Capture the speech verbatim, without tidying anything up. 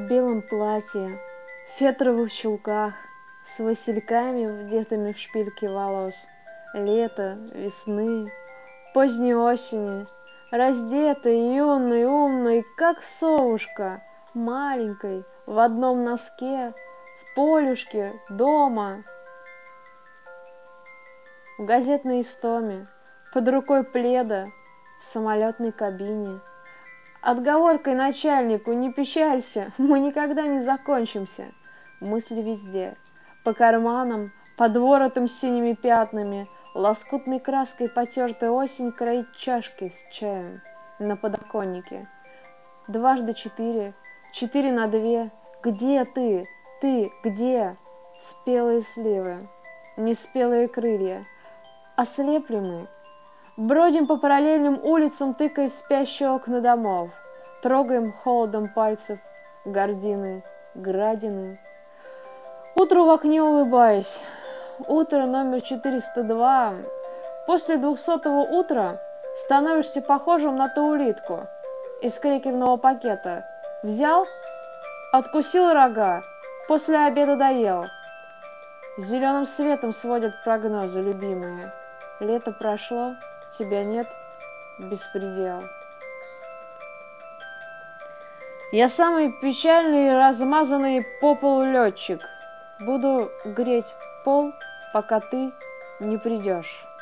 в белом платье, в фетровых чулках, с васильками, вдетыми в шпильки волос, лето, весны, поздней осени, раздетой, юной, умной, как совушка, маленькой, в одном носке, в полюшке, дома, в газетной истоме, под рукой пледа, в самолетной кабине. Отговоркой начальнику: не печалься, мы никогда не закончимся. Мысли везде, по карманам, под воротом с синими пятнами, лоскутной краской потертая осень кроит чашки с чаем на подоконнике. Дважды четыре, четыре на две. Где ты? Ты где? Спелые сливы, неспелые крылья. Ослепли мы. Бродим по параллельным улицам, тыкая спящие окна домов. Трогаем холодом пальцев гардины, градины. Утру в окне улыбаясь. Утро номер четыреста два. После двухсотого утра становишься похожим на ту улитку из крекерного пакета. Взял, откусил рога, после обеда доел. Зеленым светом сводят прогнозы, любимые. Лето прошло, тебя нет, беспредел. Я самый печальный, размазанный по полу летчик. Буду греть пол, пока ты не придешь.